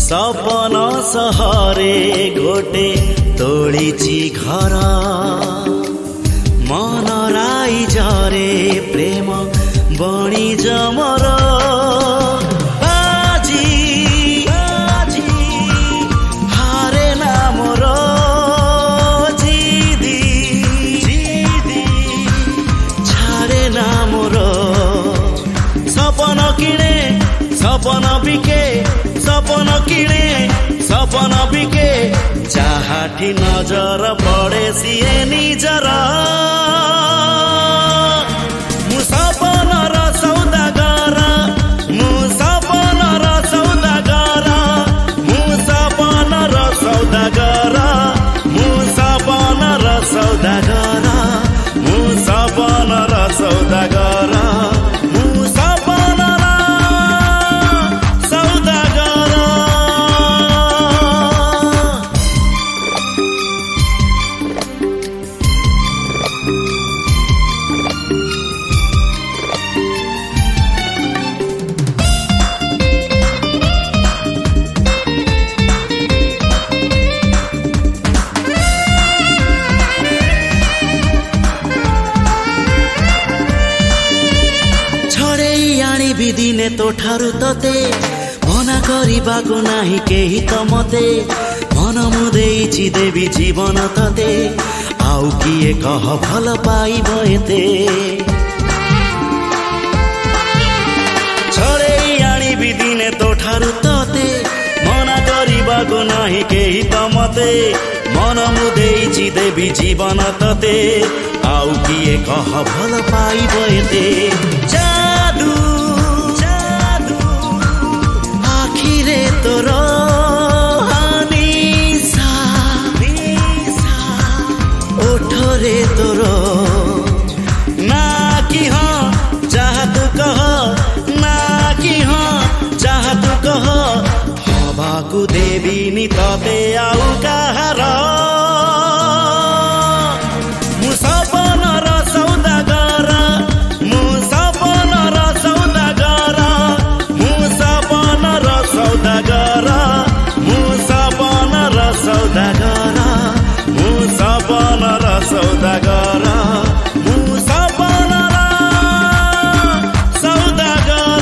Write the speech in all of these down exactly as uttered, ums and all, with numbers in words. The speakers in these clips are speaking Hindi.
सपन सहरे घोटे तोड़ीची घर मन राई जरे प्रेम बणी जमर बाजी बाजी हारे ना मोर जिदी जिदी छाड़े ना मोर सपन किणे सपन बिके सपन किणे सपन बिके जाहाठी नजर पड़े सिए निजर मु सपन र सौदागर मु सपन र सौदागर मु सपन र सौदागर मु सपन र सौदागर मु सपन र सौदागर दिने तो ठारू तते मना करिबाको नाही केही त मते मन मुदेइछि देवी जीवन तते आउ किए कह भल पाइब एते छड़े आनिबि दिने तो ठारू तते मना करिबाको नाही केही त मते मन मुदेइछि देवी जीवन तते आउ किए कह भल पाइब एते जादू तोर निशा ओठरे तोर ना कि हाँ चाह तू कह ना कि हाँ चाह तू कह हवाकू देवीनी तते आउ कहार मु सपन र सौदागर मु सपन र सौदागर मु सपन र सौदागर मु सपन र सौदागर मु सपन र सौदागर मु सपन र सौदागर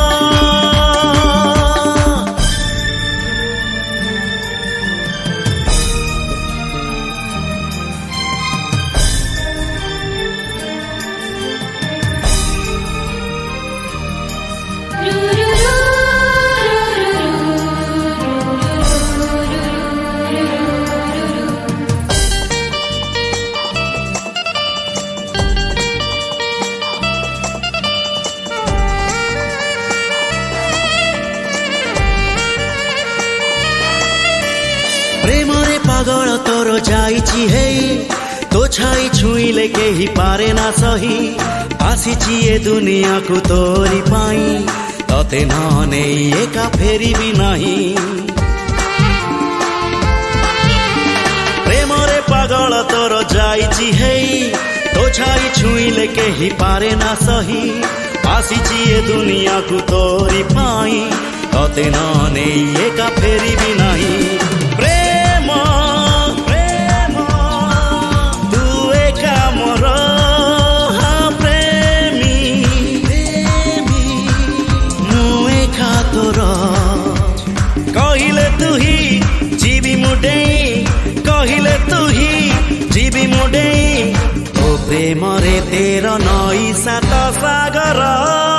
प्रेमरे पागल तोर जाइछि हे तो छाई छुईले केही पारे ना सही आसिछि ए दुनिया को तोरी पाई तते नने एका फेरी भी नाही प्रेमरे पागल तोर जाइछि हे तो छाई छुईले केही पारे ना सही आसिछि ए दुनिया को तोरी पाई तते नने एका फेरी भी नाही प्रेम प्रेम तू एका मोर हाँ प्रेमी प्रेमी मु एका तोर कहिले तू ही जीवी मुडेई कहिले तू ही जीवी मुडेई तो प्रेम रे तेर नई सात सागर।